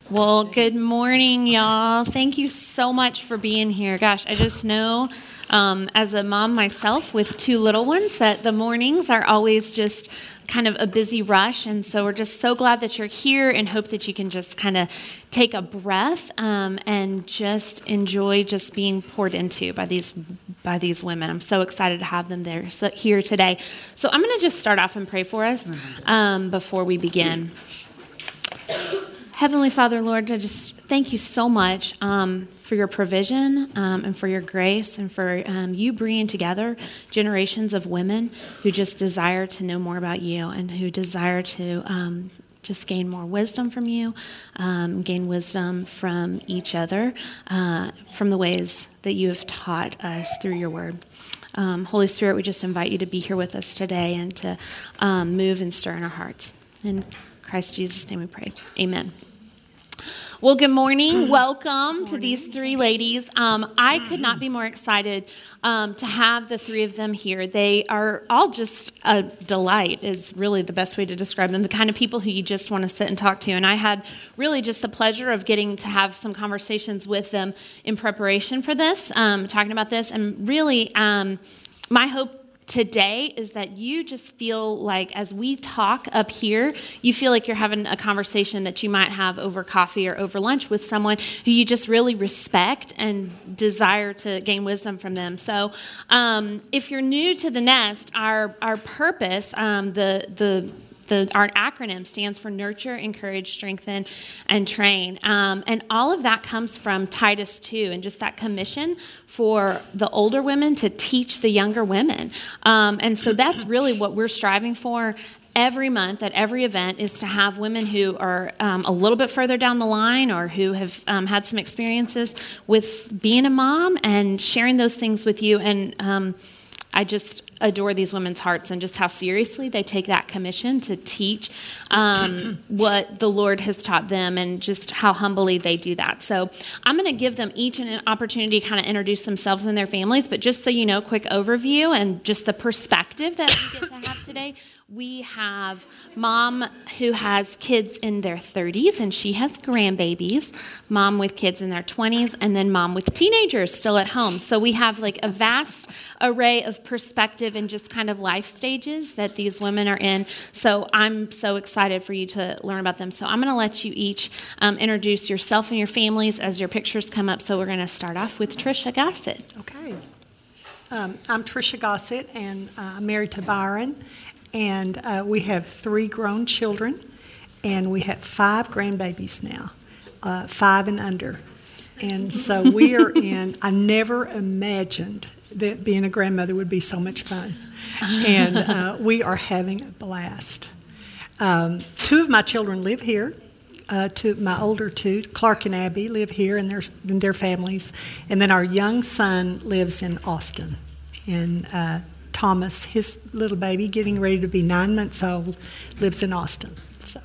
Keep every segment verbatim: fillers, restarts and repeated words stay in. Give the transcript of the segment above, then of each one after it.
Well, good morning, y'all. Thank you so much for being here. Gosh, I just know um, as a mom myself with two little ones that the mornings are always just kind of a busy rush. And so we're just so glad that you're here and hope that you can just kind of take a breath um, and just enjoy just being poured into by these by these women. I'm so excited to have them there so, here today. So I'm going to just start off and pray for us um, before we begin. Heavenly Father, Lord, I just thank you so much um, for your provision um, and for your grace and for um, you bringing together generations of women who just desire to know more about you and who desire to um, just gain more wisdom from you, um, gain wisdom from each other, uh, from the ways that you have taught us through your word. Um, Holy Spirit, we just invite you to be here with us today and to um, move and stir in our hearts. In Christ Jesus' name we pray. Amen. Well, good morning. Welcome good morning. to these three ladies. Um, I could not be more excited um, to have the three of them here. They are all just a delight is really the best way to describe them, the kind of people who you just want to sit and talk to. And I had really just the pleasure of getting to have some conversations with them in preparation for this, um, talking about this. And really, um, my hope today is that you just feel like as we talk up here, you feel like you're having a conversation that you might have over coffee or over lunch with someone who you just really respect and desire to gain wisdom from them. So um, if you're new to the Nest, our our purpose, um, the the The, our acronym stands for Nurture, Encourage, Strengthen, and Train. Um, and all of that comes from Titus two and just that commission for the older women to teach the younger women. Um, and so that's really what we're striving for every month at every event, is to have women who are um, a little bit further down the line or who have um, had some experiences with being a mom and sharing those things with you. And um, I just adore these women's hearts and just how seriously they take that commission to teach um, what the Lord has taught them and just how humbly they do that. So I'm going to give them each an opportunity to kind of introduce themselves and their families, but just so you know, quick overview and just the perspective that we get to have today. We have mom who has kids in their thirties, and she has grandbabies, mom with kids in their twenties, and then mom with teenagers still at home. So we have like a vast array of perspective and just kind of life stages that these women are in. So I'm so excited for you to learn about them. So I'm going to let you each um, introduce yourself and your families as your pictures come up. So we're going to start off with Trisha Gossett. Okay. Um, I'm Trisha Gossett, and uh, I'm married to Byron. And uh, we have three grown children, and we have five grandbabies now, uh, five and under. And so we are in, I never imagined that being a grandmother would be so much fun. And uh, we are having a blast. Um, two of my children live here. Uh, two, my older two, Clark and Abby, live here and their, and their families. And then our young son lives in Austin. And uh, Thomas, his little baby, getting ready to be nine months old, lives in Austin. So,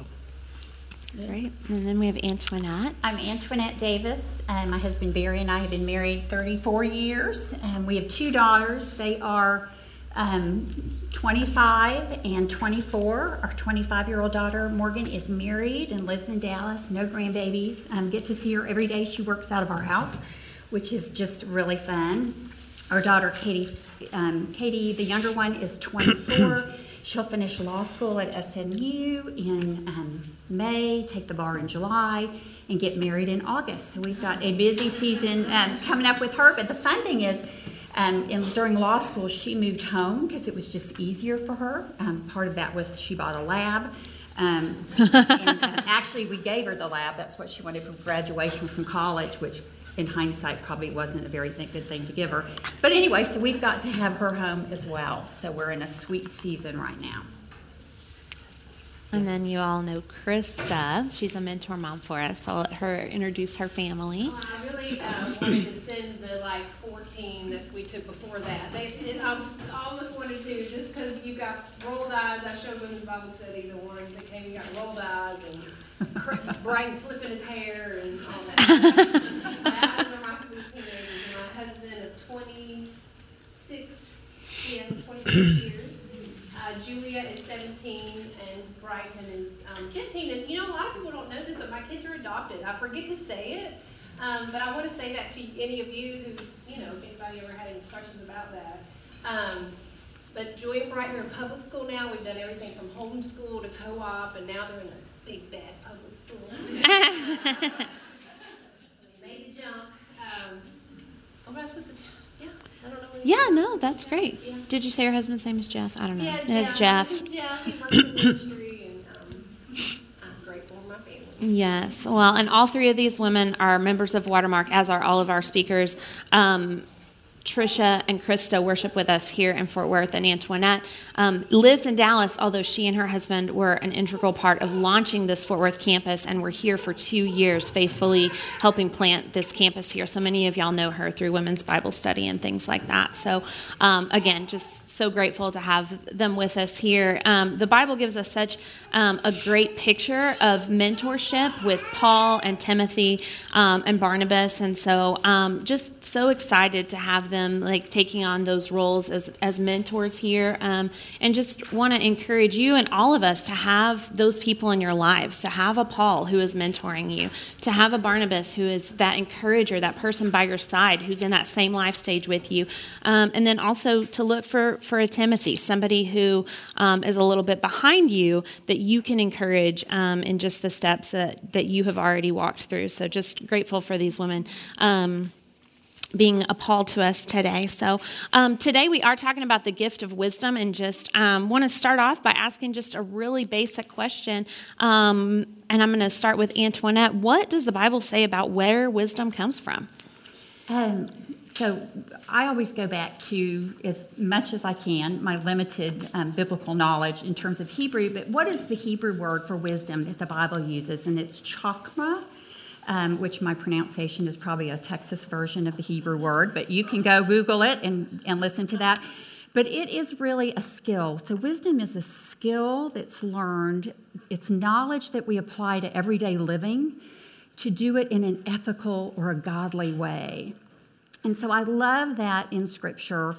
Great. And then we have Antoinette. I'm Antoinette Davis, and my husband Barry and I have been married thirty-four years. And we have two daughters. They are um, twenty-five and twenty-four. Our twenty-five-year-old daughter, Morgan, is married and lives in Dallas. No grandbabies. Um, get to see her every day. She works out of our house, which is just really fun. Our daughter, Katie, um, Katie, the younger one, is twenty-four. She'll finish law school at S M U in um, May, take the bar in July, and get married in August. So we've got a busy season um, coming up with her. But the fun thing is, um, in, during law school, she moved home because it was just easier for her. Um, part of that was she bought a lab. Um, and uh, actually, we gave her the lab. That's what she wanted for graduation from college, which in hindsight probably wasn't a very th- good thing to give her. But anyway, so we've got to have her home as well. So we're in a sweet season right now. And then you all know Krista. She's a mentor mom for us. I'll let her introduce her family. Well, I really uh, wanted to send the like fourteen that we took before that. They, it, I was, almost wanted to, just because you got rolled eyes. I showed women's Bible study the ones that came, you got rolled eyes and Brian flipping his hair and all that. That are my sweet teenagers. And my husband of twenty-six, yes, twenty-six years. Uh, Julia is seventeen, and Brighton is um, fifteen, and you know, a lot of people don't know this, but my kids are adopted. I forget to say it, um, but I want to say that to any of you who, you know, if anybody ever had any questions about that. Um, but Joy and Brighton are in public school now. We've done everything from homeschool to co-op, and now they're in a big, bad public school. They made the jump. Um, what was I supposed to tell? Yeah, I don't know. What Yeah, no, that's great. Yeah. Did you say your husband's name is Jeff? I don't know. Yeah, It's Jeff. Jeff. Jeff. He works in ministry, and um, I'm grateful for my family. Yes. Well, and all three of these women are members of Watermark, as are all of our speakers. Um, Tricia and Krista worship with us here in Fort Worth, and Antoinette um, lives in Dallas, although she and her husband were an integral part of launching this Fort Worth campus and were here for two years faithfully helping plant this campus here. So many of y'all know her through women's Bible study and things like that. So um, again, just so grateful to have them with us here. Um, the Bible gives us such um, a great picture of mentorship with Paul and Timothy um, and Barnabas, and so um, just so excited to have them like taking on those roles as as mentors here, um, and just want to encourage you and all of us to have those people in your lives, to have a Paul who is mentoring you, to have a Barnabas who is that encourager, that person by your side who's in that same life stage with you, um, and then also to look for for a Timothy, somebody who um, is a little bit behind you that you can encourage um, in just the steps that, that you have already walked through. So just grateful for these women um, being appalled to us today. So um, today we are talking about the gift of wisdom, and just um, want to start off by asking just a really basic question. Um, and I'm going to start with Antoinette. What does the Bible say about where wisdom comes from? Um, so I always go back to, as much as I can, my limited um, biblical knowledge in terms of Hebrew, but what is the Hebrew word for wisdom that the Bible uses? And it's chokmah, um, which my pronunciation is probably a Texas version of the Hebrew word, but you can go Google it and, and listen to that. But it is really a skill. So wisdom is a skill that's learned. It's knowledge that we apply to everyday living to do it in an ethical or a godly way. And so I love that in Scripture.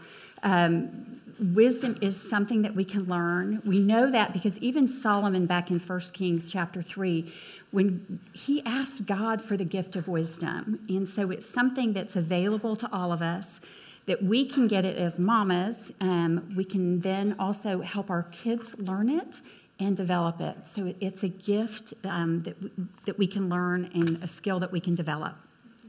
Um, wisdom is something that we can learn. We know that because even Solomon back in First Kings chapter three, when he asked God for the gift of wisdom. And so it's something that's available to all of us, that we can get it as mamas. Um, we can then also help our kids learn it and develop it. So it, it's a gift um, that, we, that we can learn and a skill that we can develop.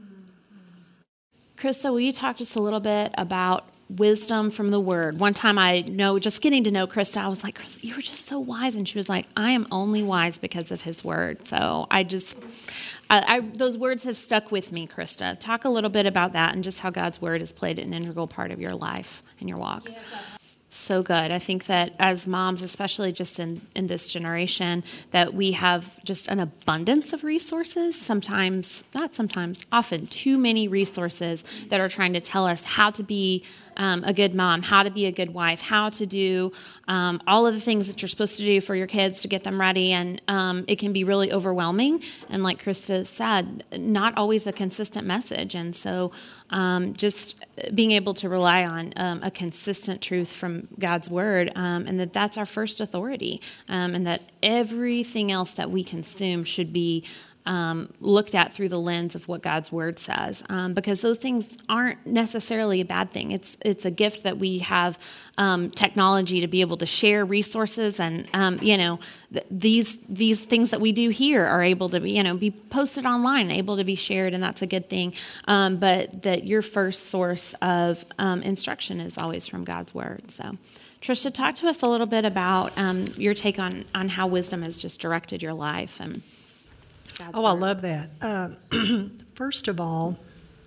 Krista, will you talk just a little bit about wisdom from the Word? One time I know, just getting to know Krista, I was like, Krista, you were just so wise. And she was like, I am only wise because of His Word. So I just, I, I, those words have stuck with me, Krista. Talk a little bit about that and just how God's Word has played an integral part of your life and your walk. Yes, So good. I think that as moms, especially just in, in this generation, that we have just an abundance of resources, sometimes, not sometimes, often too many resources that are trying to tell us how to be um, a good mom, how to be a good wife, how to do um, all of the things that you're supposed to do for your kids to get them ready. And um, it can be really overwhelming. And like Krista said, not always a consistent message. And so um, just being able to rely on um, a consistent truth from God's Word, um, and that that's our first authority, um, and that everything else that we consume should be Um, looked at through the lens of what God's Word says, um, because those things aren't necessarily a bad thing. It's it's a gift that we have um, technology to be able to share resources, and um, you know th- these these things that we do here are able to be you know be posted online, able to be shared, and that's a good thing. Um, but that your first source of um, instruction is always from God's Word. So, Tricia, talk to us a little bit about um, your take on on how wisdom has just directed your life and. God's Oh, I Word. love that. Uh, first of all,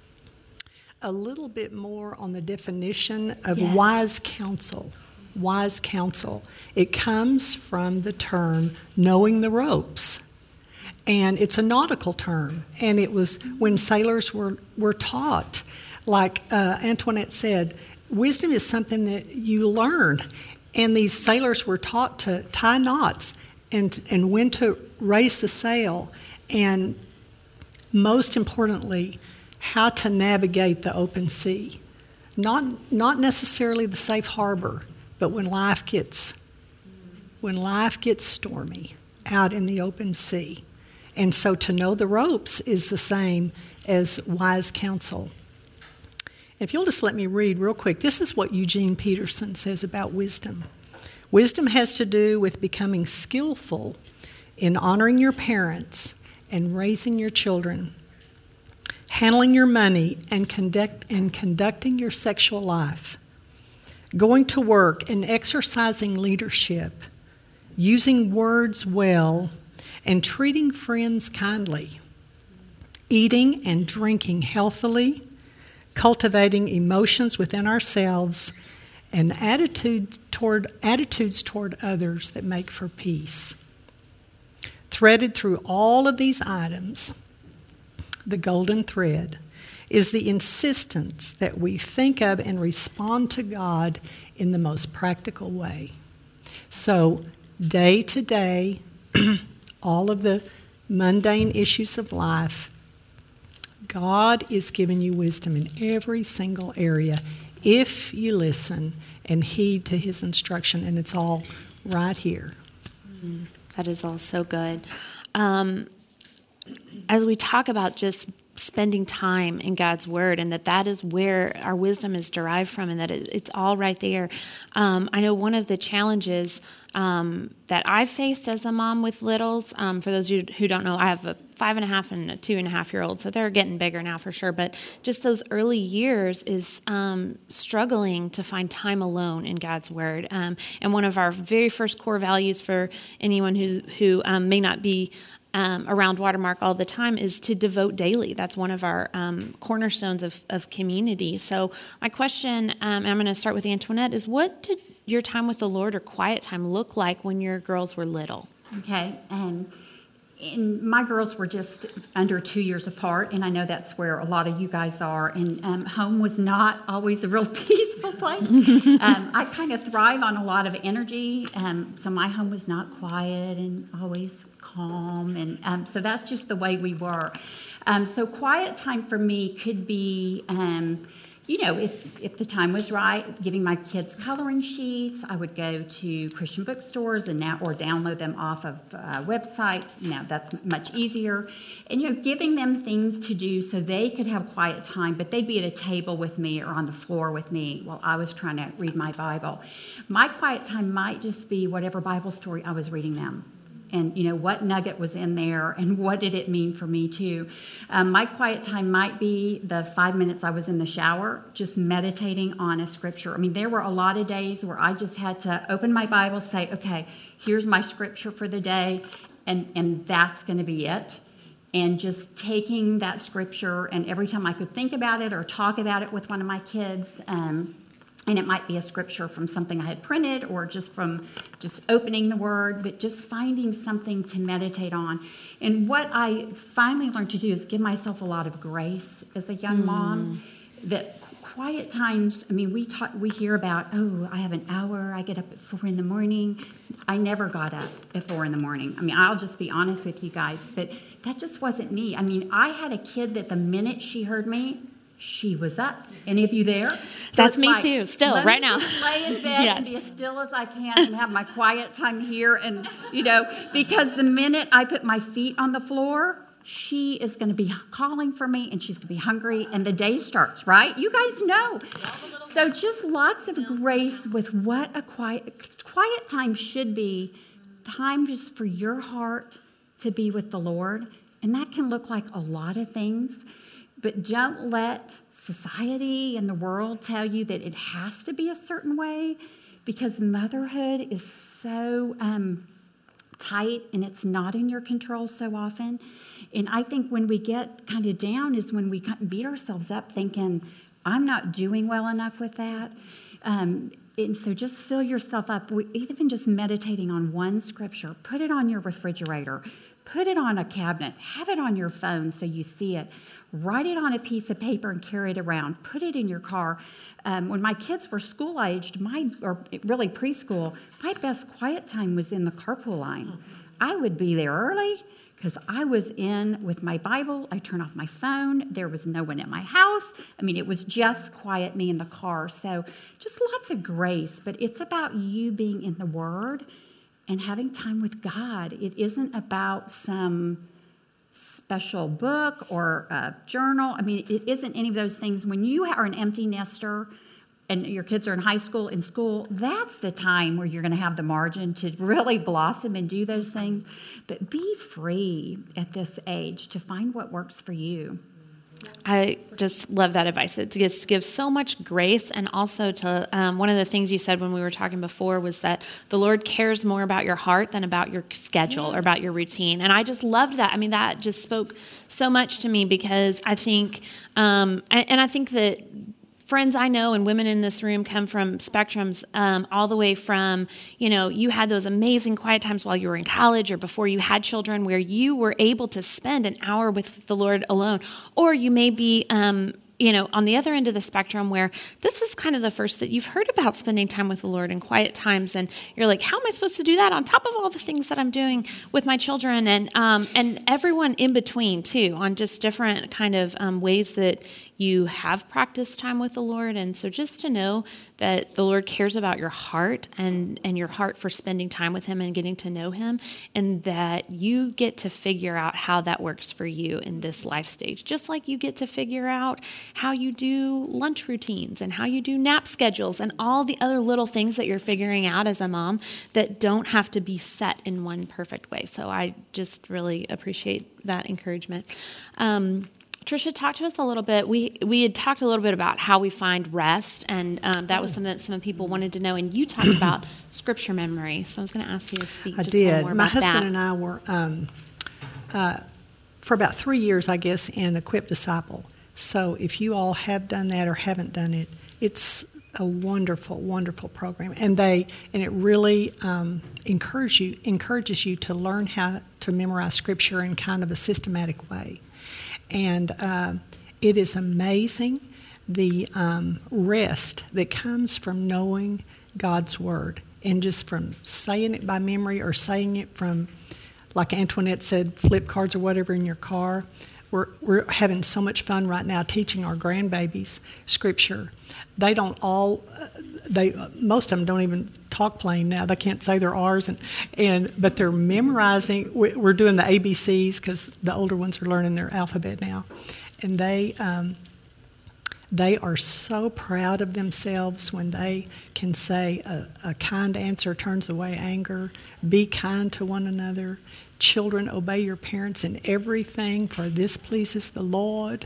a little bit more on the definition of Yes. wise counsel. Wise counsel. It comes from the term knowing the ropes. And it's a nautical term. And it was when sailors were, were taught, like uh, Antoinette said, wisdom is something that you learn. And these sailors were taught to tie knots and, and when to raise the sail. And most importantly, how to navigate the open sea. Not, not necessarily the safe harbor, but when life gets when life gets stormy out in the open sea. And so to know the ropes is the same as wise counsel. If you'll just let me read real quick, this is what Eugene Peterson says about wisdom. Wisdom has to do with becoming skillful in honoring your parents and raising your children, handling your money and conduct and conducting your sexual life, going to work and exercising leadership, using words well, and treating friends kindly, eating and drinking healthily, cultivating emotions within ourselves, and attitude toward, attitudes toward others that make for peace. Threaded through all of these items, the golden thread is the insistence that we think of and respond to God in the most practical way. So, day to day, all of the mundane issues of life, God is giving you wisdom in every single area if you listen and heed to his instruction, and it's all right here. Mm, that is all so good. Um, as we talk about just spending time in God's Word, and that that is where our wisdom is derived from, and that it, it's all right there. Um, I know one of the challenges um, that I've faced as a mom with littles, um, for those of you who don't know, I have a five and a half and a two and a half year old, so they're getting bigger now for sure, but just those early years is um, struggling to find time alone in God's Word. Um, and one of our very first core values for anyone who, who um, may not be Um, around Watermark all the time is to devote daily. That's one of our um, cornerstones of, of community. So my question, um, and I'm going to start with Antoinette, is what did your time with the Lord or quiet time look like when your girls were little? Okay, and, and my girls were just under two years apart, and I know that's where a lot of you guys are, and um, home was not always a real peaceful place. um, I kind of thrive on a lot of energy, um, so my home was not quiet and always calm, and um, so that's just the way we were. Um, so quiet time for me could be, um, you know, if if the time was right, giving my kids coloring sheets. I would go to Christian bookstores and now or download them off of a website. You know, that's much easier. And you know, giving them things to do so they could have quiet time, but they'd be at a table with me or on the floor with me while I was trying to read my Bible. My quiet time might just be whatever Bible story I was reading them. And, you know, what nugget was in there and what did it mean for me, too. Um, my quiet time might be the five minutes I was in the shower, just meditating on a scripture. I mean, there were a lot of days where I just had to open my Bible, say, okay, here's my scripture for the day, and, and that's going to be it. And just taking that scripture, and every time I could think about it or talk about it with one of my kids, um, and it might be a scripture from something I had printed or just from just opening the Word, but just finding something to meditate on. And what I finally learned to do is give myself a lot of grace as a young mm. mom. That quiet times, I mean, we talk, we hear about, oh, I have an hour, I get up at four in the morning. I never got up at four in the morning. I mean, I'll just be honest with you guys, but that just wasn't me. I mean, I had a kid that the minute she heard me, she was up. Any of you there? So That's me like, too, still, let right me now. Just lay in bed Yes. and be as still as I can and have my quiet time here. And, you know, because the minute I put my feet on the floor, she is going to be calling for me and she's going to be hungry and the day starts, right? You guys know. So just lots of grace with what a quiet, quiet time should be. Time just for your heart to be with the Lord. And that can look like a lot of things. But don't let society and the world tell you that it has to be a certain way, because motherhood is so um, tight and it's not in your control so often. And I think when we get kind of down is when we beat ourselves up thinking, I'm not doing well enough with that. Um, and so just fill yourself up, even just meditating on one scripture. Put it on your refrigerator. Put it on a cabinet. Have it on your phone so you see it. Write it on a piece of paper and carry it around. Put it in your car. Um, when my kids were school-aged, my or really preschool, my best quiet time was in the carpool line. I would be there early because I was in with my Bible. I turned off my phone. There was no one at my house. I mean, it was just quiet me in the car. So just lots of grace. But it's about you being in the Word and having time with God. It isn't about some special book or a journal. I mean, it isn't any of those things. When you are an empty nester and your kids are in high school, in school, that's the time where you're going to have the margin to really blossom and do those things. But be free at this age to find what works for you. I just love that advice. It just gives so much grace, and also to um, one of the things you said when we were talking before was that the Lord cares more about your heart than about your schedule or about your routine. And I just loved that. I mean, that just spoke so much to me, because I think, um, and, and I think that friends I know and women in this room come from spectrums, um, all the way from, you know, you had those amazing quiet times while you were in college or before you had children where you were able to spend an hour with the Lord alone. Or you may be, um, you know, on the other end of the spectrum where this is kind of the first that you've heard about spending time with the Lord in quiet times. And you're like, how am I supposed to do that on top of all the things that I'm doing with my children? And, um, and everyone in between too, on just different kind of um, ways that you have practiced time with the Lord. And so just to know that the Lord cares about your heart and, and your heart for spending time with him and getting to know him, and that you get to figure out how that works for you in this life stage. Just like you get to figure out how you do lunch routines and how you do nap schedules and all the other little things that you're figuring out as a mom that don't have to be set in one perfect way. So I just really appreciate that encouragement. Um, Tricia, talk to us a little bit. We we had talked a little bit about how we find rest, and um, that was something that some people wanted to know. And you talked about scripture memory, so I was going to ask you to speak I just did. a little more My about husband that. and I were, um, uh, for about three years, I guess, in Equip Disciple. So if you all have done that or haven't done it, it's a wonderful, wonderful program. And they and it really um, encourages you, encourages you to learn how to memorize scripture in kind of a systematic way. And uh, it is amazing the um, rest that comes from knowing God's Word, and just from saying it by memory or saying it from, like Antoinette said, flip cards or whatever in your car. We're, we're having so much fun right now teaching our grandbabies Scripture. They don't all, they most of them don't even talk plain now. They can't say their R's, and, and but they're memorizing. We're doing the A B Cs because the older ones are learning their alphabet now, and they um, they are so proud of themselves when they can say a, a kind answer turns away anger. Be kind to one another. Children, obey your parents in everything, for this pleases the Lord.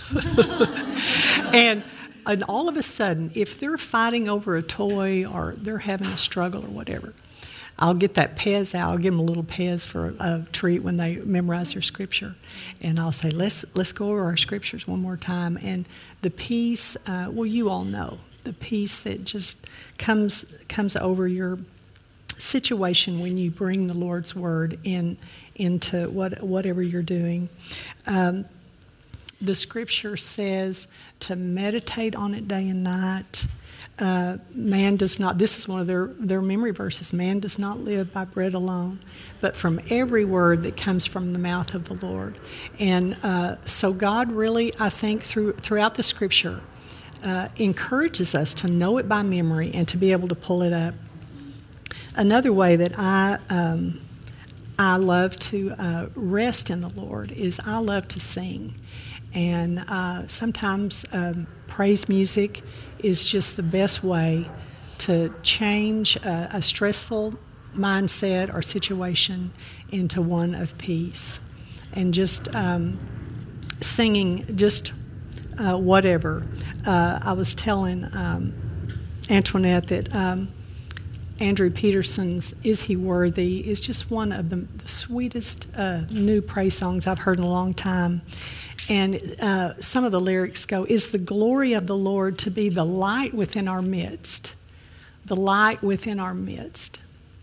and. And all of a sudden, if they're fighting over a toy or they're having a struggle or whatever, I'll get that Pez out. I'll give them a little Pez for a, a treat when they memorize their scripture. And I'll say, let's let's go over our scriptures one more time. And the peace, uh, well, you all know, the peace that just comes comes over your situation when you bring the Lord's Word in into what whatever you're doing. Um, The scripture says to meditate on it day and night. Uh, man does not, this is one of their, their memory verses, man does not live by bread alone, but from every word that comes from the mouth of the Lord. And uh, so God really, I think, through throughout the scripture, uh, encourages us to know it by memory and to be able to pull it up. Another way that I um, I love to uh, rest in the Lord is I love to sing. And uh, sometimes um, praise music is just the best way to change a, a stressful mindset or situation into one of peace. And just um, singing, just uh, whatever. Uh, I was telling um, Antoinette that um, Andrew Peterson's Is He Worthy is just one of the, the sweetest uh, new praise songs I've heard in a long time. And uh, some of the lyrics go, is the glory of the Lord to be the light within our midst, the light within our midst.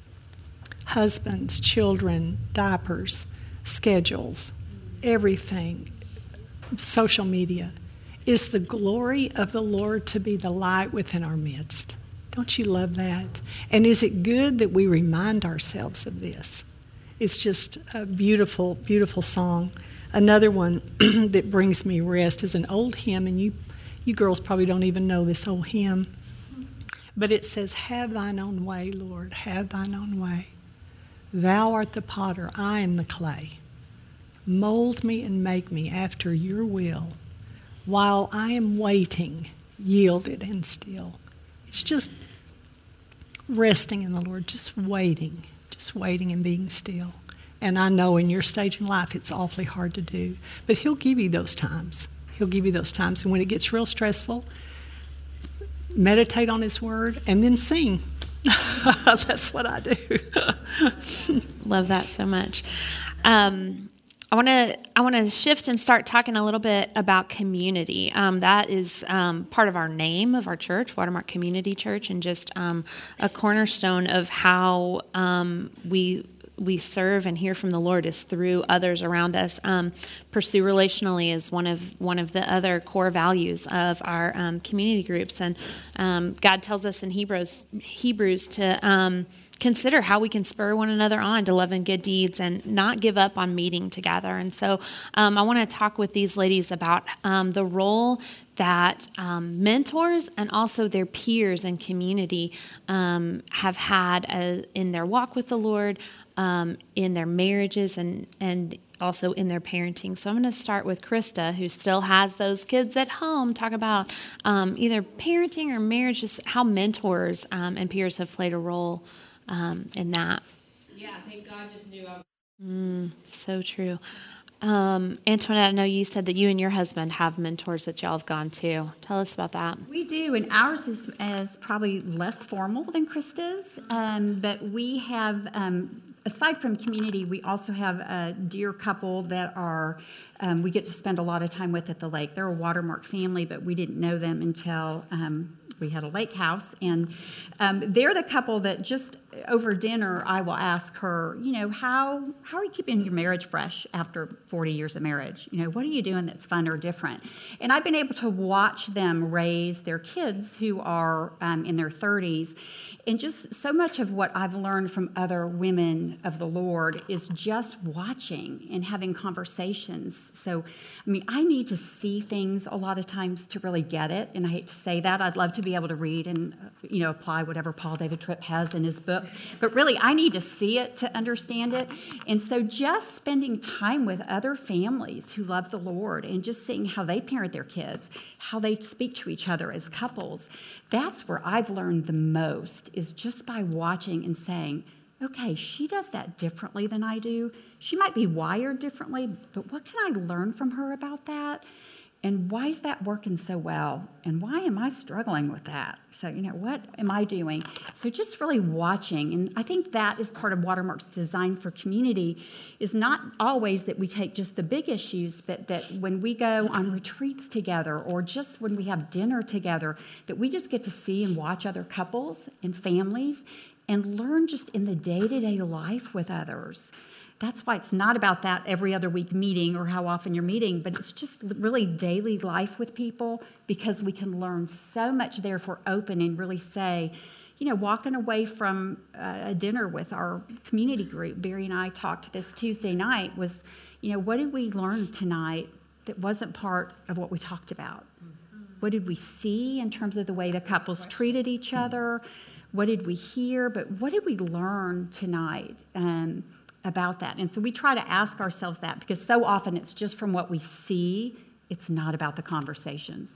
Husbands, children, diapers, schedules, everything, social media. Is the glory of the Lord to be the light within our midst? Don't you love that? And is it good that we remind ourselves of this? It's just a beautiful, beautiful song. Another one that brings me rest is an old hymn, and you you girls probably don't even know this old hymn, but it says, have thine own way, Lord, have thine own way. Thou art the potter, I am the clay. Mold me and make me after your will, while I am waiting, yielded and still. It's just resting in the Lord, just waiting, just waiting and being still. And I know in your stage in life it's awfully hard to do, but He'll give you those times. He'll give you those times. And when it gets real stressful, meditate on His Word and then sing. That's what I do. Love that so much. Um, I want to I want to shift and start talking a little bit about community. Um, that is um, part of our name of our church, Watermark Community Church, and just um, a cornerstone of how um, we we serve and hear from the Lord is through others around us. Um, pursue relationally is one of one of the other core values of our um, community groups, and um, God tells us in Hebrews Hebrews to um, consider how we can spur one another on to love and good deeds, and not give up on meeting together. And so, um, I want to talk with these ladies about um, the role that um, mentors and also their peers and community um, have had uh, in their walk with the Lord, um, in their marriages, and and also in their parenting. So I'm going to start with Krista, who still has those kids at home. Talk about um, either parenting or marriage, just how mentors um, and peers have played a role um, in that. Yeah, I think God just knew I was. Mm, so true. Um, Antoinette, I know you said that you and your husband have mentors that y'all have gone to. Tell us about that. We do, and ours is, is probably less formal than Krista's, um, but we have, um, aside from community, we also have a dear couple that are, um, we get to spend a lot of time with at the lake. They're a Watermark family, but we didn't know them until um, we had a lake house, and um, they're the couple that just over dinner I will ask her, you know, how how are you keeping your marriage fresh after forty years of marriage? You know, what are you doing that's fun or different? And I've been able to watch them raise their kids who are um, in their thirties. And just so much of what I've learned from other women of the Lord is just watching and having conversations. So, I mean, I need to see things a lot of times to really get it. And I hate to say that. I'd love to be able to read and, you know, apply whatever Paul David Tripp has in his book. But really, I need to see it to understand it. And so just spending time with other families who love the Lord and just seeing how they parent their kids, how they speak to each other as couples, that's where I've learned the most, is just by watching and saying, okay, she does that differently than I do. She might be wired differently, but what can I learn from her about that? And why is that working so well? And why am I struggling with that? So, you know, what am I doing? So just really watching. And I think that is part of Watermark's design for community, is not always that we take just the big issues, but that when we go on retreats together or just when we have dinner together, that we just get to see and watch other couples and families and learn just in the day-to-day life with others. That's why it's not about that every other week meeting or how often you're meeting, but it's just really daily life with people, because we can learn so much there if we're open and really say, you know, walking away from a dinner with our community group, Barry and I talked this Tuesday night, was, you know, what did we learn tonight that wasn't part of what we talked about? What did we see in terms of the way the couples treated each other? What did we hear? But what did we learn tonight? Um, about that. And so we try to ask ourselves that, because so often it's just from what we see. It's not about the conversations.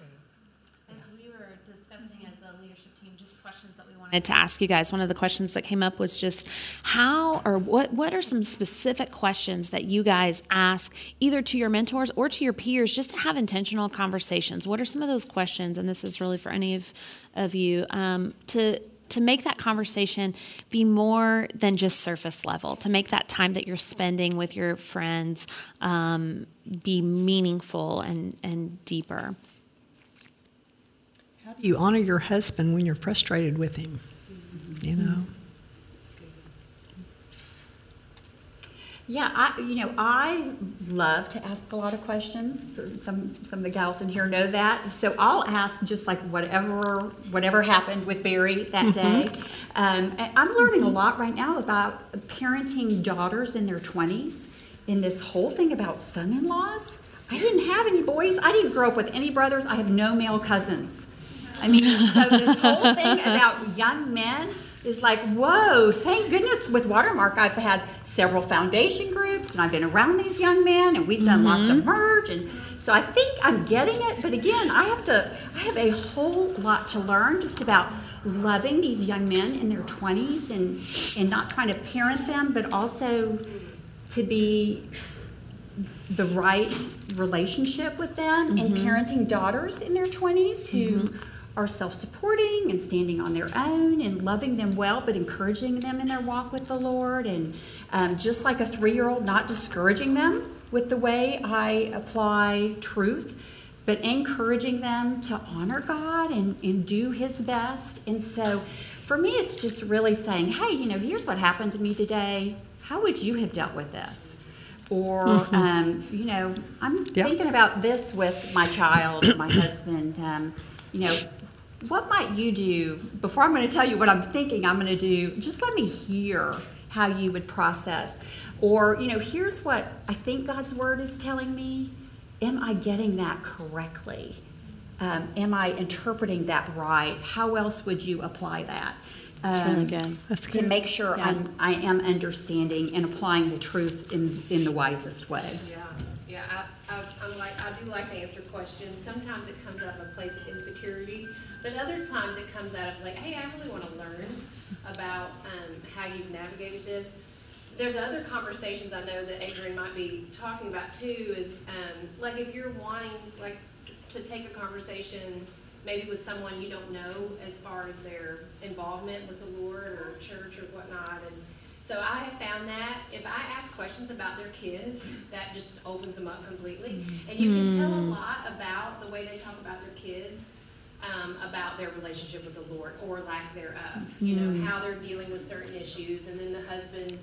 As we were discussing as a leadership team, just questions that we wanted to ask you guys, one of the questions that came up was just how, or what, what are some specific questions that you guys ask either to your mentors or to your peers, just to have intentional conversations? What are some of those questions? And this is really for any of, of you, um, to to make that conversation be more than just surface level, to make that time that you're spending with your friends um, be meaningful and, and deeper. How do you honor your husband when you're frustrated with him? You know? Yeah, I, you know, I love to ask a lot of questions. Some some of the gals in here know that. So I'll ask just like whatever whatever happened with Barry that day. Um, and I'm learning a lot right now about parenting daughters in their twenties, in this whole thing about son-in-laws. I didn't have any boys. I didn't grow up with any brothers. I have no male cousins. I mean, so this whole thing about young men is like, whoa, thank goodness with Watermark I've had several foundation groups and I've been around these young men and we've done mm-hmm. lots of merge, and so I think I'm getting it. But again, I have to I have a whole lot to learn just about loving these young men in their twenties and and not trying to parent them, but also to be the right relationship with them, mm-hmm. and parenting daughters in their twenties who mm-hmm. are self-supporting and standing on their own and loving them well, but encouraging them in their walk with the Lord. And um, just like a three-year-old, not discouraging them with the way I apply truth, but encouraging them to honor God and, and do His best. And so for me, it's just really saying, hey, you know, here's what happened to me today. How would you have dealt with this? Or, mm-hmm. um, you know, I'm yep. thinking about this with my child or my husband. Um, you know, what might you do? Before I'm going to tell you what I'm thinking I'm going to do, just let me hear how you would process. Or, you know, here's what I think God's Word is telling me. Am I getting that correctly? Um, am I interpreting that right? How else would you apply that? That's um, really good. That's good. To make sure Yeah. I'm, I am understanding and applying the truth in, in the wisest way. Yeah, yeah, I, I, I'm like, I do like to answer questions. Sometimes it comes out of a place of insecurity, but other times it comes out of like, hey, I really want to learn about um, how you've navigated this. There's other conversations I know that Adrian might be talking about too, is um, like if you're wanting like to take a conversation maybe with someone you don't know as far as their involvement with the Lord or church or whatnot. And so I have found that if I ask questions about their kids, that just opens them up completely. And you can tell a lot about the way they talk about their kids, um, about their relationship with the Lord or lack thereof, you know, how they're dealing with certain issues. And then the husband,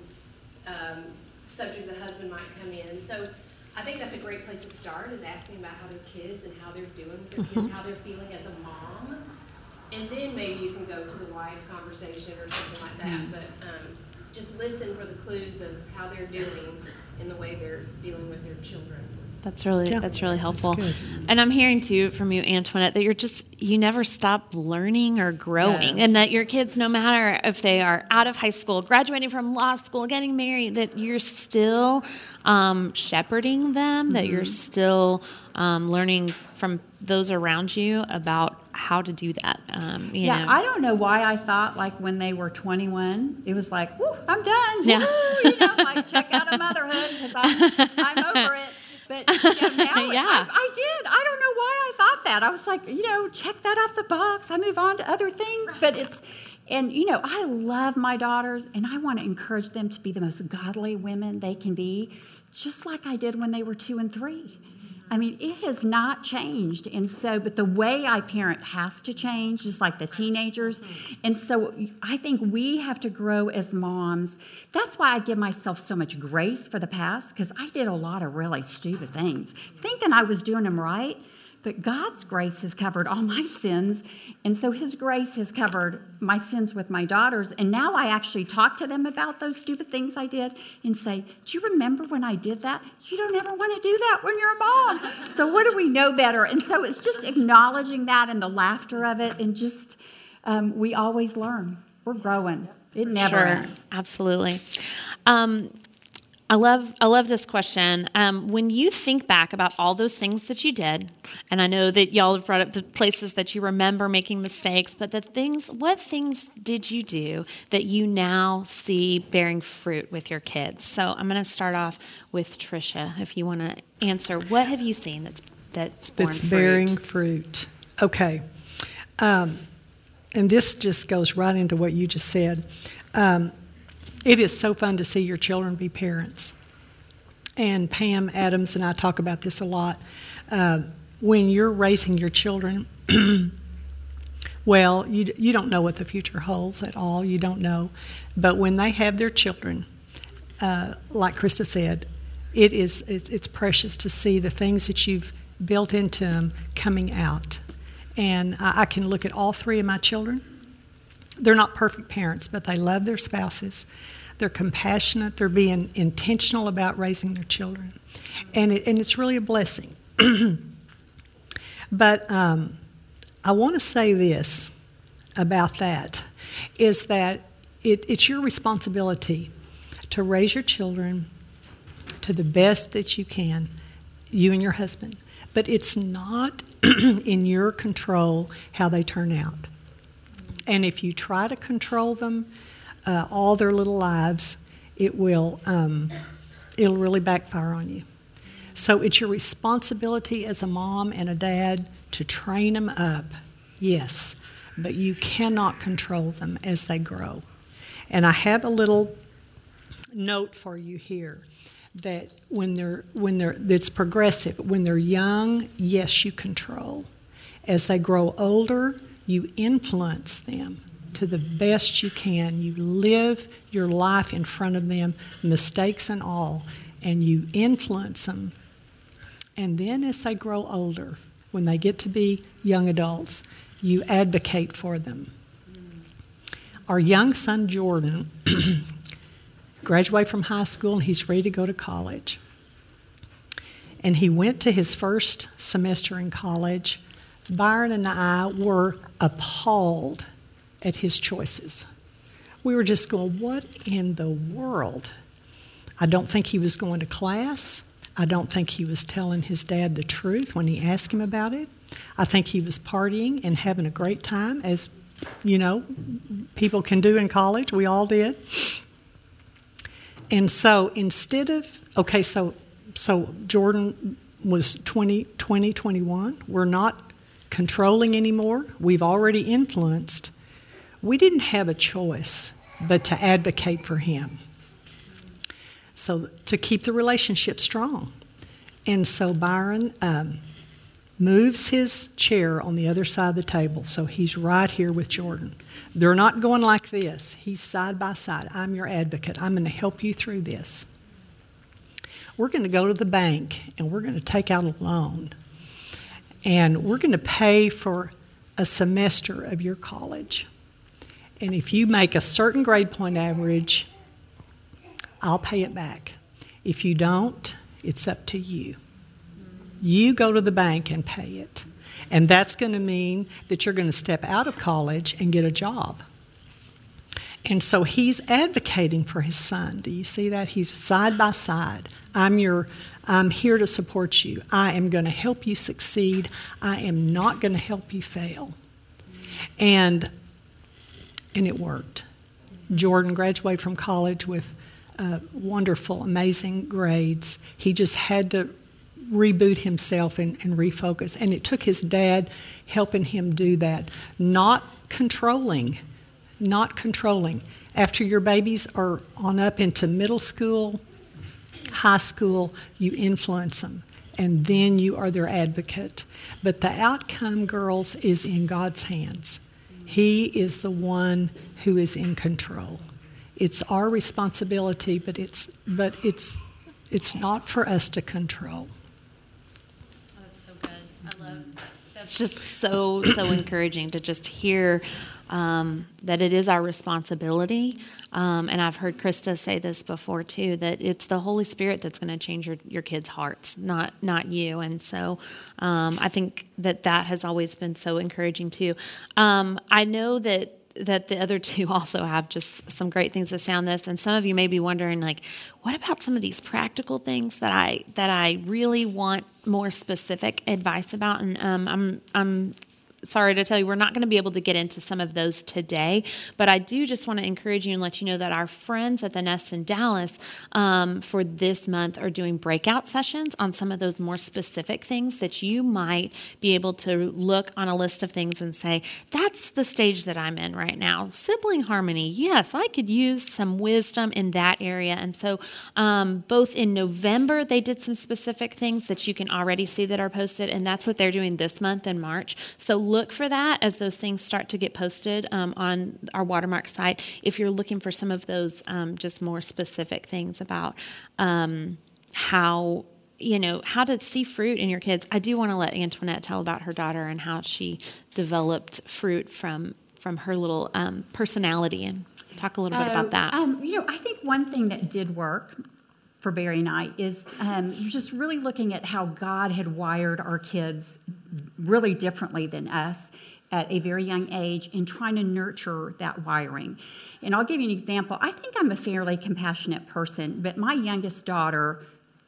um, subject of the husband might come in. So I think that's a great place to start, is asking about how their kids and how they're doing with their kids, how they're feeling as a mom. And then maybe you can go to the wife conversation or something like that. But um, just listen for the clues of how they're doing in the way they're dealing with their children. That's really Yeah, that's really helpful. that's And I'm hearing too from you, Antoinette, that you're just you never stop learning or growing, Yeah. and that your kids, no matter if they are out of high school, graduating from law school, getting married, that you're still um, shepherding them, that you're still um, learning from those around you about how to do that. Um, you Yeah, know. I don't know why I thought like when they were twenty-one, it was like, whoo, I'm done. Yeah. Woo, you know, like check out of motherhood because I'm, I'm over it. But you know, now Yeah. I, I did. I don't know why I thought that. I was like, you know, check that off the box. I move on to other things. But it's, and you know, I love my daughters and I want to encourage them to be the most godly women they can be, just like I did when they were two and three. I mean, it has not changed. And so, but the way I parent has to change, just like the teenagers. And so I think we have to grow as moms. That's why I give myself so much grace for the past, because I did a lot of really stupid things, thinking I was doing them right. But God's grace has covered all my sins. And so His grace has covered my sins with my daughters. And now I actually talk to them about those stupid things I did and say, do you remember when I did that? You don't ever want to do that when you're a mom. So what do we know better? And so it's just acknowledging that and the laughter of it. And just, um, we always learn. We're growing. It never Sure, ends. absolutely. Um, I love I love this question. Um, when you think back about all those things that you did, and I know that y'all have brought up the places that you remember making mistakes, but the things, what things did you do that you now see bearing fruit with your kids? So I'm going to start off with Tricia, if you want to answer. What have you seen that's that's borne It's fruit? bearing fruit. Okay. Um, and this just goes right into what you just said. Um, It is so fun to see your children be parents. And Pam Adams and I talk about this a lot. Uh, when you're raising your children, well, you you don't know what the future holds at all. You don't know. But when they have their children, uh, like Krista said, it is it's, it's precious to see the things that you've built into them coming out. And I, I can look at all three of my children. They're not perfect parents, but they love their spouses. They're compassionate. They're being intentional about raising their children. And, it, and it's really a blessing. But um, I want to say this about that, is that it, it's your responsibility to raise your children to the best that you can, you and your husband. But it's not in your control how they turn out. And if you try to control them uh, all their little lives, it will um, it'll really backfire on you. So it's your responsibility as a mom and a dad to train them up, yes, but you cannot control them as they grow. And I have a little note for you here that when they're when they're that's progressive. When they're young, yes, you control. As they grow older, you influence them to the best you can. You live your life in front of them, mistakes and all, and you influence them. And then as they grow older, when they get to be young adults, you advocate for them. Our young son, Jordan, graduated from high school and he's ready to go to college. And he went to his first semester in college. Byron and I were appalled at his choices. We were just going, what in the world? I don't think he was going to class. I don't think he was telling his dad the truth when he asked him about it. I think he was partying and having a great time, as, you know, people can do in college. We all did. And so instead of, okay, so so Jordan was twenty, twenty, twenty-one. We're not controlling anymore. We've already influenced. We didn't have a choice but to advocate for him. So to keep the relationship strong. And so Byron um, moves his chair on the other side of the table, so he's right here with Jordan. They're not going like this. He's side by side. I'm your advocate. I'm going to help you through this. We're going to go to the bank, and we're going to take out a loan. And we're going to pay for a semester of your college. And if you make a certain grade point average, I'll pay it back. If you don't, it's up to you. You go to the bank and pay it. And that's going to mean that you're going to step out of college and get a job. And so he's advocating for his son. Do you see that? He's side by side. I'm your, I'm here to support you. I am going to help you succeed. I am not going to help you fail. And, and it worked. Jordan graduated from college with uh, wonderful, amazing grades. He just had to reboot himself and, and refocus. And it took his dad helping him do that. Not controlling. Not controlling. After your babies are on up into middle school, high school, you influence them. And then you are their advocate. But the outcome, girls, is in God's hands. He is the one who is in control. It's our responsibility, but it's but it's it's not for us to control. Oh, that's so good. I love that. That's just so, so encouraging to just hear um, that it is our responsibility. Um, and I've heard Krista say this before too, that it's the Holy Spirit that's going to change your, your kids' hearts, not not you. And so um, I think that that has always been so encouraging too. Um, I know that that the other two also have just some great things to say on this. And some of you may be wondering, like, what about some of these practical things that I that I really want more specific advice about? And um, I'm I'm sorry to tell you, we're not going to be able to get into some of those today, but I do just want to encourage you and let you know that our friends at the Nest in Dallas um, for this month are doing breakout sessions on some of those more specific things that you might be able to look on a list of things and say, that's the stage that I'm in right now. Sibling harmony, yes, I could use some wisdom in that area. And so um, both in November, they did some specific things that you can already see that are posted, and that's what they're doing this month in March. So look for that as those things start to get posted um, on our Watermark site. If you're looking for some of those um, just more specific things about um, how, you know, how to see fruit in your kids. I do want to let Antoinette tell about her daughter and how she developed fruit from from her little um, personality, and talk a little bit about that. Um, you know, I think one thing that did work for Barry and I is um, just really looking at how God had wired our kids really differently than us. at a very young age and trying to nurture that wiring. And I'll give you an example. I think I'm a fairly compassionate person, but my youngest daughter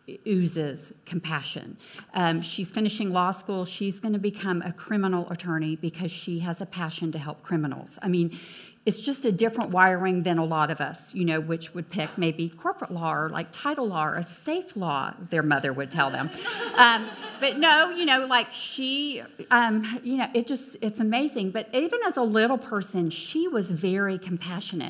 oozes compassion. Um, she's finishing law school. She's going to become a criminal attorney because she has a passion to help criminals. I mean, it's just a different wiring than a lot of us, you know, which would pick maybe corporate law or like title law or safe law, their mother would tell them. Um, but no, you know, like she, um, you know, it just, it's amazing. But even as a little person, she was very compassionate.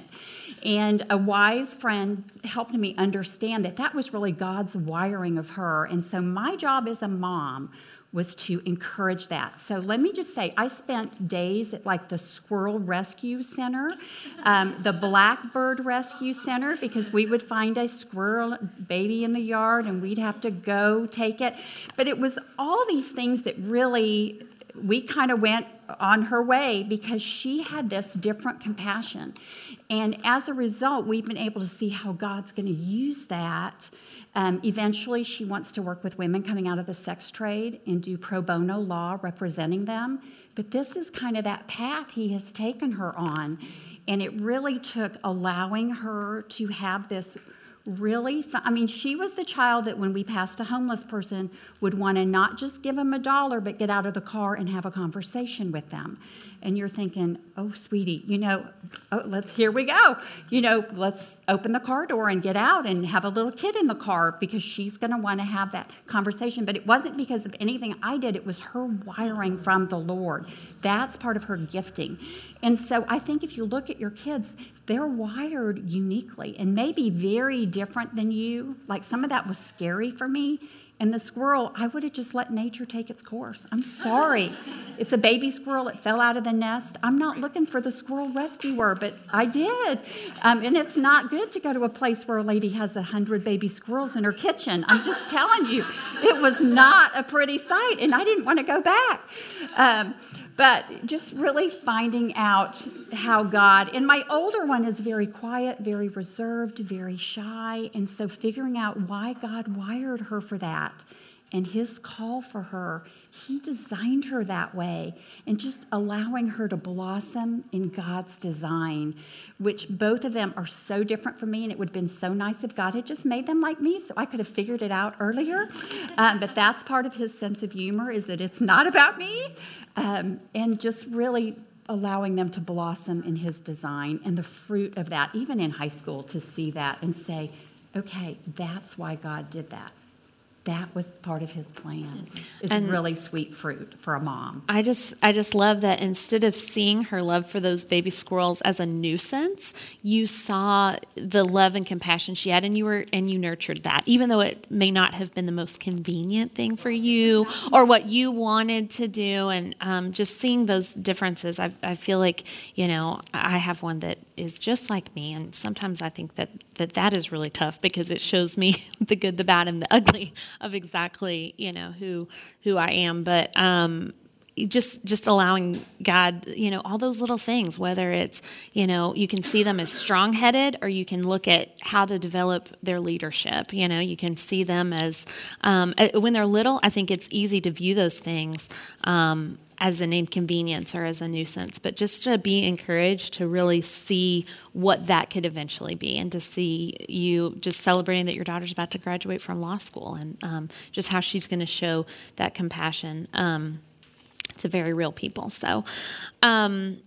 And a wise friend helped me understand that that was really God's wiring of her. And so my job as a mom was to encourage that. So let me just say, I spent days at like the Squirrel Rescue Center, um, the Blackbird Rescue Center, because we would find a squirrel baby in the yard and we'd have to go take it. But it was all these things that really, we kind of went on her way because she had this different compassion. And as a result, we've been able to see how God's going to use that. Um, eventually, she wants to work with women coming out of the sex trade and do pro bono law representing them. But this is kind of that path he has taken her on. And it really took allowing her to have this really fun. I mean, she was the child that when we passed a homeless person would want to not just give them a dollar, but get out of the car and have a conversation with them. And you're thinking, oh, sweetie, you know, oh, let's, here we go. You know, let's open the car door and get out and have a little kid in the car because she's going to want to have that conversation. But it wasn't because of anything I did. It was her wiring from the Lord. That's part of her gifting. And so I think if you look at your kids, they're wired uniquely and maybe very different than you. Like some of that was scary for me. And the squirrel, I would have just let nature take its course. I'm sorry. It's a baby squirrel. It fell out of the nest. I'm not looking for the squirrel rescuer, but I did. Um, and it's not good to go to a place where a lady has a hundred baby squirrels in her kitchen. I'm just telling you, it was not a pretty sight, and I didn't want to go back. Um, But just really finding out how God, and my older one is very quiet, very reserved, very shy, and so figuring out why God wired her for that and his call for her, he designed her that way, and just allowing her to blossom in God's design, which both of them are so different from me, and it would have been so nice if God had just made them like me so I could have figured it out earlier. Um, but that's part of his sense of humor, is that it's not about me. Um, and just really allowing them to blossom in his design and the fruit of that, even in high school, to see that and say, okay, that's why God did that. That was part of his plan. It's And really sweet fruit for a mom. I just I just love that instead of seeing her love for those baby squirrels as a nuisance, you saw the love and compassion she had, and you were and you nurtured that, even though it may not have been the most convenient thing for you or what you wanted to do. And um, just seeing those differences, I, I feel like, you know, I have one that is just like me, and sometimes I think that that, that is really tough because it shows me the good, the bad, and the ugly of exactly, you know, who who I am. But um, just just allowing God, you know, all those little things, whether it's, you know, you can see them as strong-headed, or you can look at how to develop their leadership. You know, you can see them as, um, when they're little, I think it's easy to view those things um, as an inconvenience or as a nuisance, but just to be encouraged to really see what that could eventually be, and to see you just celebrating that your daughter's about to graduate from law school, and um, just how she's going to show that compassion um, to very real people. So um,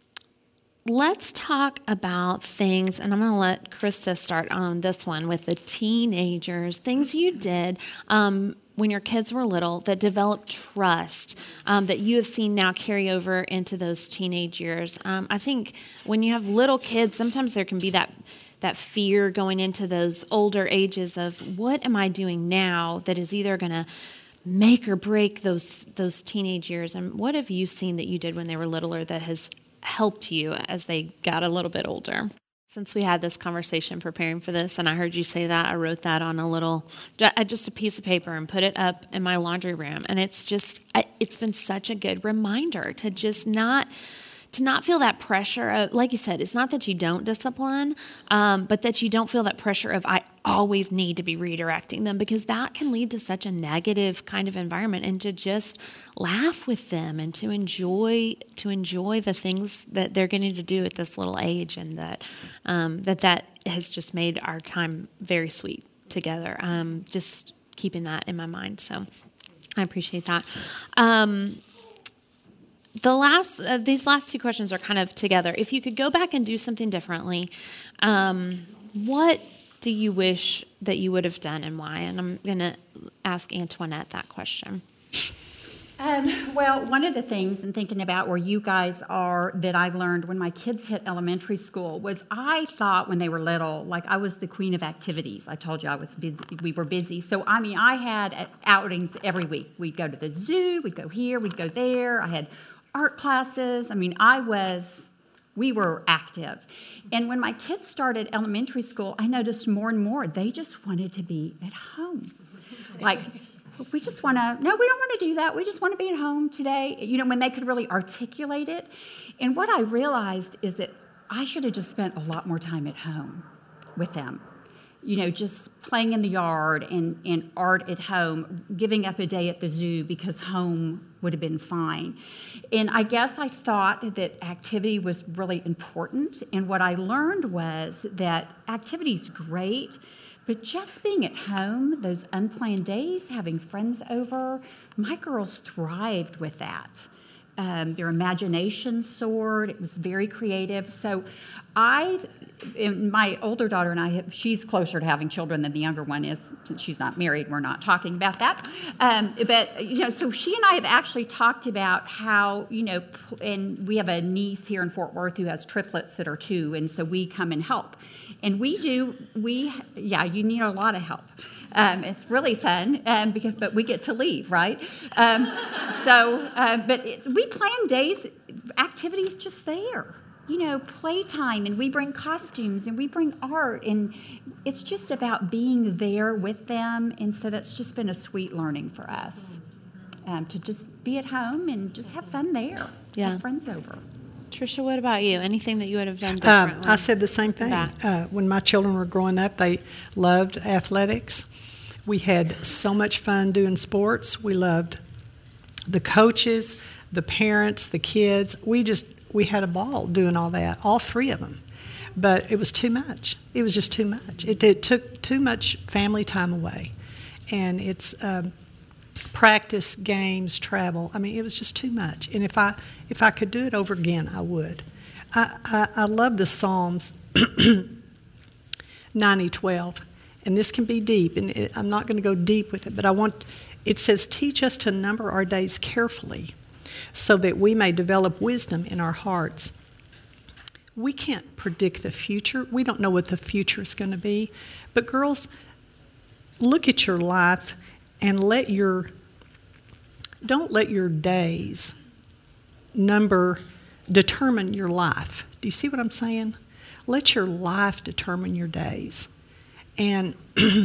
let's talk about things, and I'm going to let Krista start on this one with the teenagers, things you did um, when your kids were little that developed trust um, that you have seen now carry over into those teenage years. Um, I think when you have little kids, sometimes there can be that that fear going into those older ages of, what am I doing now that is either going to make or break those those teenage years? And what have you seen that you did when they were littler that has helped you as they got a little bit older? Since we had this conversation preparing for this, and I heard you say that, I wrote that on a little, just a piece of paper, and put it up in my laundry room. And it's just, it's been such a good reminder to just not, to not feel that pressure of, like you said, it's not that you don't discipline, um, but that you don't feel that pressure of, I, always need to be redirecting them, because that can lead to such a negative kind of environment. And to just laugh with them and to enjoy to enjoy the things that they're getting to do at this little age, and that um, that that has just made our time very sweet together. Um, just keeping that in my mind. So I appreciate that. Um, The last, uh, these last two questions are kind of together. If you could go back and do something differently, um, what do you wish that you would have done, and why? And I'm going to ask Antoinette that question. Um, well, one of the things in thinking about where you guys are that I learned when my kids hit elementary school was I thought when they were little, like I was the queen of activities. I told you I was busy, we were busy. So, I mean, I had outings every week. We'd go to the zoo, we'd go here, we'd go there. I had art classes. I mean, I was, we were active. And when my kids started elementary school, I noticed more and more they just wanted to be at home. Like, we just want to, no, we don't want to do that. We just want to be at home today. You know, when they could really articulate it. And what I realized is that I should have just spent a lot more time at home with them. You know, just playing in the yard and, and art at home, giving up a day at the zoo because home would have been fine. And I guess I thought that activity was really important. And what I learned was that activity's great, but just being at home, those unplanned days, having friends over, my girls thrived with that. Um, their imagination soared. It was very creative. So I, and my older daughter and I, have, she's closer to having children than the younger one is. Since she's not married, we're not talking about that. Um, but, you know, so she and I have actually talked about how, you know, and we have a niece here in Fort Worth who has triplets that are two, and so we come and help. And we do, we, yeah, you need a lot of help. Um, it's really fun, um, because but we get to leave, right? Um, so, uh, but it, we plan days, activities just there. You know, playtime, and we bring costumes, and we bring art, and it's just about being there with them. And so that's just been a sweet learning for us, um, to just be at home and just have fun there. Yeah. Have friends over. Tricia, what about you? Anything that you would have done Um, differently? I said the same thing. Back. Uh, when my children were growing up, they loved athletics. We had so much fun doing sports. We loved the coaches, the parents, the kids. We just, we had a ball doing all that, all three of them. But it was too much. It was just too much. It, it took too much family time away. And it's um, practice, games, travel. I mean, it was just too much. And if I if I could do it over again, I would. I, I, I love the Psalms ninety twelve. And this can be deep, and it, I'm not going to go deep with it, but I want, it says, teach us to number our days carefully so that we may develop wisdom in our hearts. We can't predict the future. We don't know what the future is going to be. But girls, look at your life and let your, don't let your days number, determine your life. Do you see what I'm saying? Let your life determine your days. And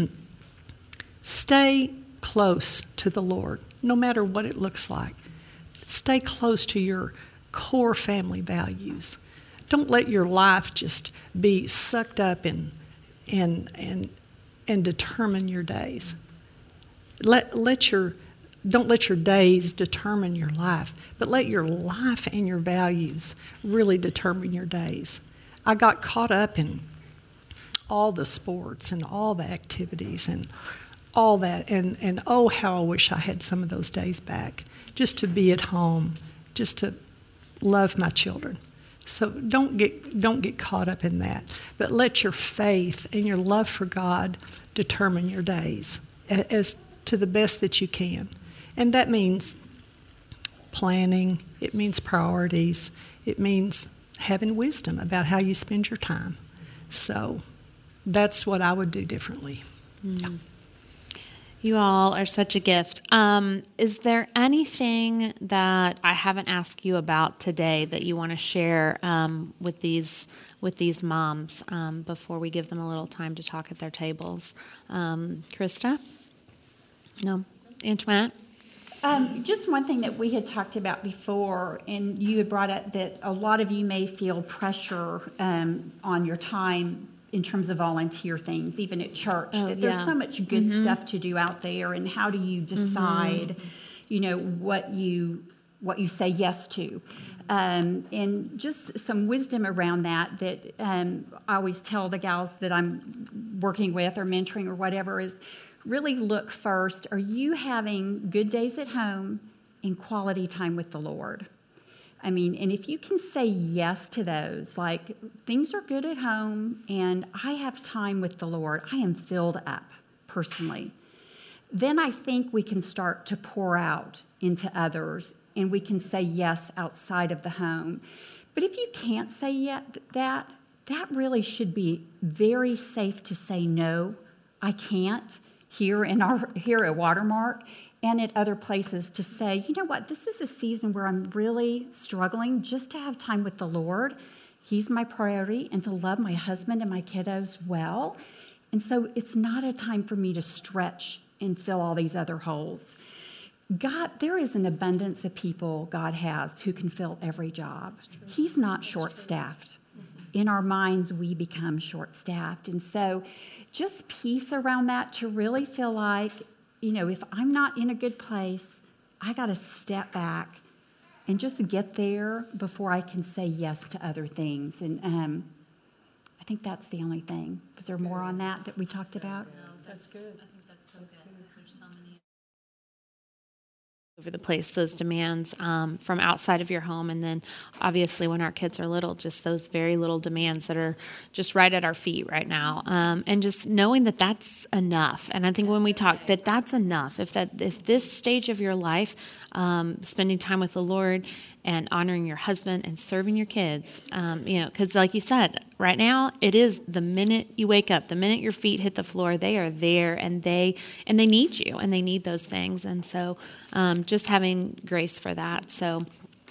stay close to the Lord, no matter what it looks like. Stay close to your core family values. Don't let your life just be sucked up in, in, and, and determine your days. Let, let your, don't let your days determine your life, but let your life and your values really determine your days. I got caught up in all the sports and all the activities and all that. And, and oh, how I wish I had some of those days back, just to be at home, just to love my children. So don't get, don't get caught up in that. But let your faith and your love for God determine your days as to the best that you can. And that means planning. It means priorities. It means having wisdom about how you spend your time. So that's what I would do differently. Mm. Yeah. You all are such a gift. Um, is there anything that I haven't asked you about today that you want to share um, with these with these moms um, before we give them a little time to talk at their tables? Um, Krista? No? Antoinette? Um, just one thing that we had talked about before, and you had brought up that a lot of you may feel pressure um, on your time in terms of volunteer things, even at church, Oh, that there's yeah. so much good stuff to do out there, and how do you decide, you know, what you what you say yes to, um, and just some wisdom around that. That um, I always tell the gals that I'm working with or mentoring or whatever is really look first. Are you having good days at home and quality time with the Lord? I mean, and if you can say yes to those, like things are good at home and I have time with the Lord, I am filled up personally, then I think we can start to pour out into others and we can say yes outside of the home. But if you can't say yet that, that really should be very safe to say no, I can't here in our here at Watermark. And at other places to say, you know what, this is a season where I'm really struggling just to have time with the Lord. He's my priority, and to love my husband and my kiddos well. And so it's not a time for me to stretch and fill all these other holes. God, there is an abundance of people God has who can fill every job. He's not short-staffed. In our minds, we become short-staffed. And so just peace around that to really feel like, you know, if I'm not in a good place, I got to step back and just get there before I can say yes to other things. And um, I think that's the only thing. Was there more on that that we talked about? That's good. I think that's so good. There's so many over the place, those demands um, from outside of your home, and then obviously when our kids are little, just those very little demands that are just right at our feet right now, um, and just knowing that that's enough. And I think when we talk that that's enough, if that if this stage of your life, um, spending time with the Lord and honoring your husband and serving your kids, um, you know, because like you said, right now it is the minute you wake up, the minute your feet hit the floor, they are there, and they and they need you, and they need those things, and so um, just having grace for that. So.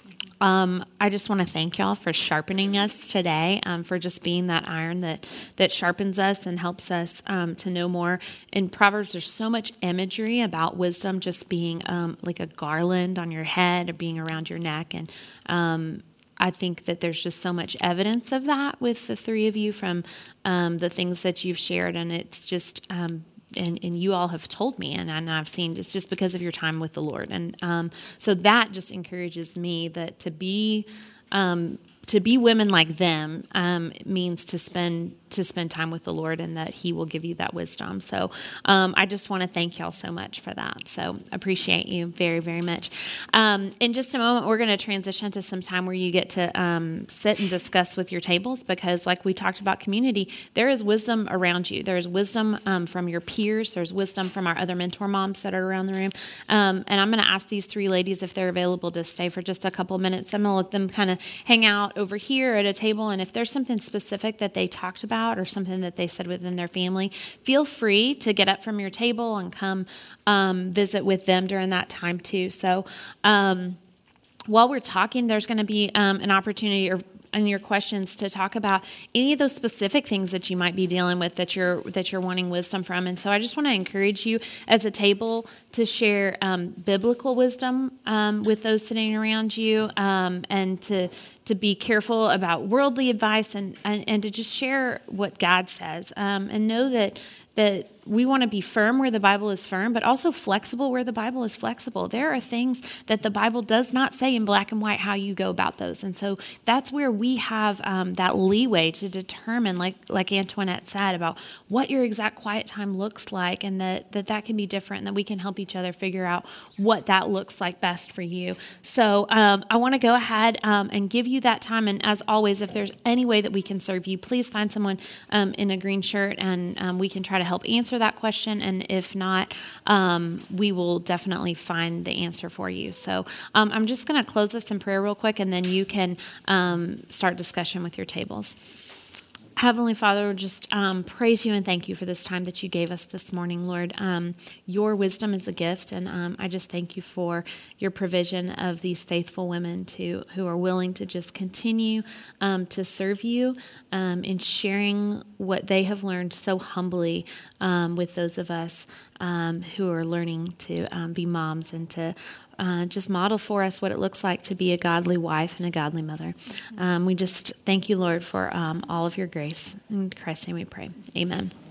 Um, I just want to thank y'all for sharpening us today, um, for just being that iron that that sharpens us and helps us um, to know more. In Proverbs, there's so much imagery about wisdom just being um, like a garland on your head or being around your neck. And um, I think that there's just so much evidence of that with the three of you from um, the things that you've shared. And it's just... Um, And, and you all have told me, and, and I've seen it's just because of your time with the Lord. And um, so that just encourages me that to be um, to be women like them um, means to spend to spend time with the Lord, and that He will give you that wisdom. So um, I just want to thank y'all so much for that. So appreciate you very, very much. Um, in just a moment, we're going to transition to some time where you get to um, sit and discuss with your tables, because like we talked about community, there is wisdom around you. There's wisdom um, from your peers. There's wisdom from our other mentor moms that are around the room. Um, and I'm going to ask these three ladies if they're available to stay for just a couple of minutes. I'm going to let them kind of hang out over here at a table, and if there's something specific that they talked about or something that they said within their family, feel free to get up from your table and come um, visit with them during that time too. So um, while we're talking, there's going to be um, an opportunity or in your questions to talk about any of those specific things that you might be dealing with that you're that you're wanting wisdom from. And so I just want to encourage you as a table to share um, biblical wisdom um, with those sitting around you, um, and to to be careful about worldly advice, and, and, and to just share what God says, um, and know that that we want to be firm where the Bible is firm, but also flexible where the Bible is flexible. There are things that the Bible does not say in black and white how you go about those. And so that's where we have um, that leeway to determine, like like Antoinette said, about what your exact quiet time looks like, and that that, that can be different, and that we can help each other figure out what that looks like best for you. So um, I want to go ahead um, and give you that time. And as always, if there's any way that we can serve you, please find someone um, in a green shirt, and um, we can try to help answer that question. And if not, um, we will definitely find the answer for you. So um, I'm just going to close this in prayer real quick, and then you can um, start discussion with your tables. Heavenly Father, just um, praise you and thank you for this time that you gave us this morning, Lord. Um, your wisdom is a gift, and um, I just thank you for your provision of these faithful women to who are willing to just continue um, to serve you um, in sharing what they have learned so humbly um, with those of us um, who are learning to um, be moms and to uh, just model for us what it looks like to be a godly wife and a godly mother. Um, we just thank you, Lord, for um, all of your grace. In Christ's name we pray. Amen.